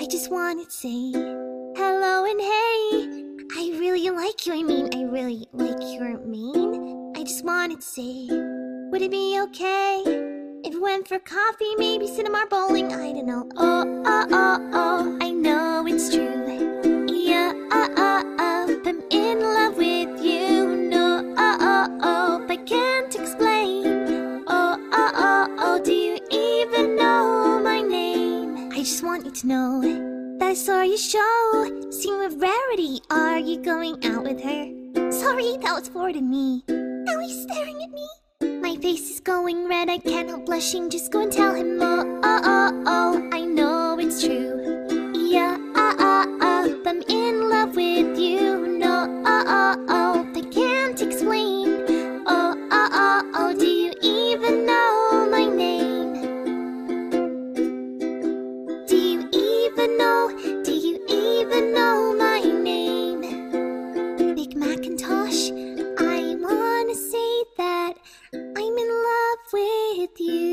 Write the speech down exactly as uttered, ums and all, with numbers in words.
I just wanted to say hello and hey. I really like you, I mean, I really like your mane. I just wanted to say, would it be okay if we went for coffee, maybe cinema, bowling, I don't know. Oh, oh, oh, oh, I know it's true. Yeah, oh, oh, oh, I'm in love with you. No, oh, oh, oh, I can't explain. Oh, oh, oh, oh, do you even know my name? I just want you to know that I saw your show. Sing with Rarity, are you going out with her? Sorry, that was forward to me. Now he's staring at me. My face is going red, I can't help blushing. Just go and tell him, oh, oh, oh, oh, I know it's true. Yeah, ah, ah, ah, I'm in love with you. No, oh, oh, oh, I can't explain. Oh, oh, oh, oh, do you even know my name? Do you even know, do you even know my name? Big Macintosh, I wanna say that I'm in love with you.